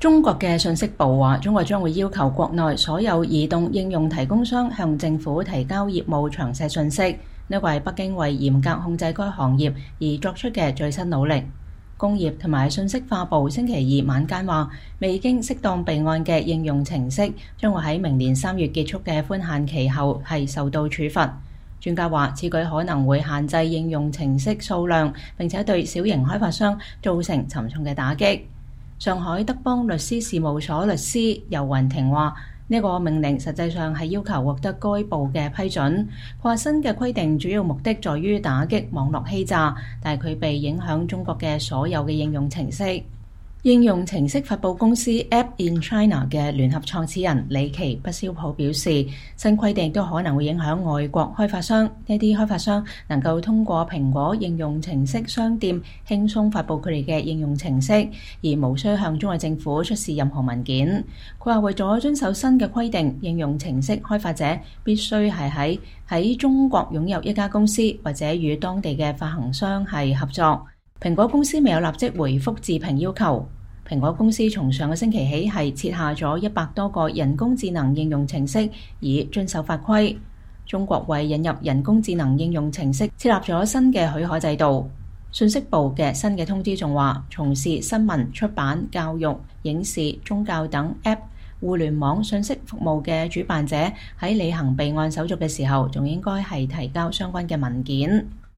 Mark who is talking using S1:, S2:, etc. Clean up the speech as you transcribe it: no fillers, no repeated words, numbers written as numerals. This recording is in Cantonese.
S1: 中國嘅信息部話，中國將會要求國內所有移動應用提供商向政府提交業務詳細信息。呢個係北京為嚴格控制該行業而作出嘅最新努力。工業同埋信息化部星期二晚間話，未經適當備案嘅應用程式將會喺明年3月結束嘅寬限期後係受到處罰。專家話，此舉可能會限制應用程式數量，並且對小型開發商造成沉重嘅打擊。上海德邦律師事務所律師游雲婷話：呢個命令實際上係要求獲得該部嘅批准。佢話新嘅規定主要目的在於打擊網絡欺詐，但係佢被影響中國嘅所有嘅應用程式。應用程式發布公司 App in China 嘅聯合創始人李奇不肖普表示，新規定都可能會影響外國開發商。呢啲開發商能夠通過蘋果應用程式商店輕鬆發布佢哋嘅應用程式，而無需向中國政府出示任何文件。佢話為咗遵守新嘅規定，應用程式開發者必須係喺中國擁有一家公司，或者與當地嘅發行商係合作。蘋果公司未有立即回覆置評要求。蘋果公司從上個星期起係設下咗100多個人工智能應用程式，以遵守法規。中國為引入人工智能應用程式設立咗新嘅許可制度。信息部嘅新嘅通知仲話，從事新聞、出版、教育、影視、宗教等 App 互聯網信息服務嘅主辦者喺履行備案手續嘅時候，仲應該係提交相關嘅文件。